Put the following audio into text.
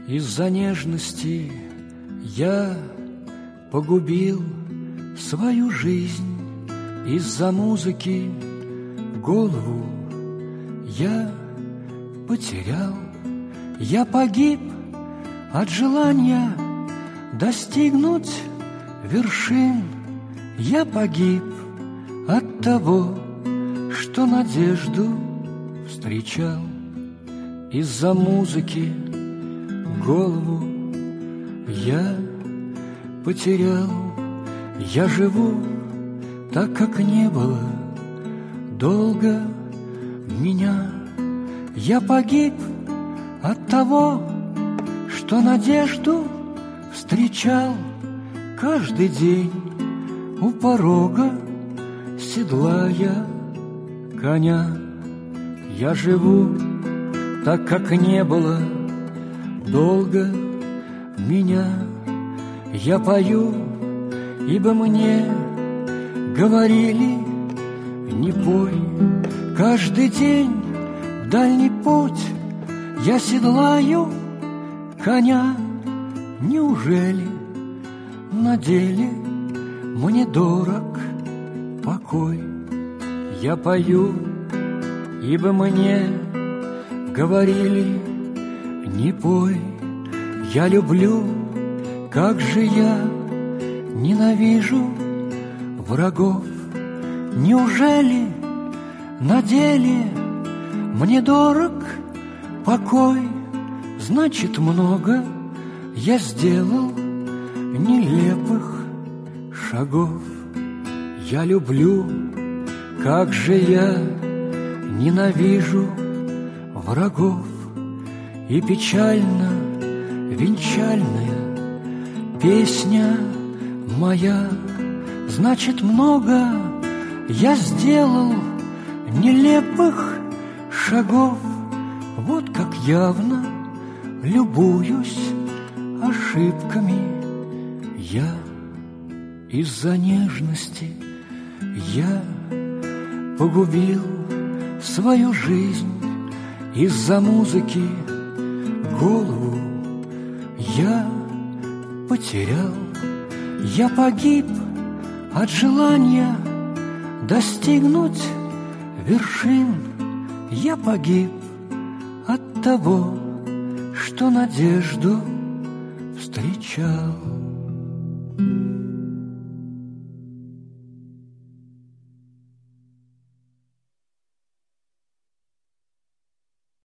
Из-за нежности я погубил свою жизнь, из-за музыки голову я потерял. Я погиб от желания достигнуть вершин. Я погиб от того, что надежду встречал. Из-за музыки голову я потерял. Я живу так, как не было долго меня. Я погиб от того, что надежду встречал. Каждый день у порога седлая коня. Я живу так, как не было долго меня. Я пою, ибо мне говорили: не пой. Каждый день в дальний путь я седлаю коня. Неужели на деле мне дорог покой? Я пою, ибо мне говорили: не пой. Я люблю, как же я ненавижу врагов. Неужели на деле мне дорог покой? Значит, много я сделал нелепых шагов. Я люблю, как же я ненавижу врагов. И печально венчальная песня моя. Значит, много я сделал нелепых шагов. Вот как явно любуюсь ошибками я. Из-за нежности я погубил свою жизнь, из-за музыки голову я потерял. Я погиб от желания достигнуть вершин. Я погиб от того, что надежду встречал.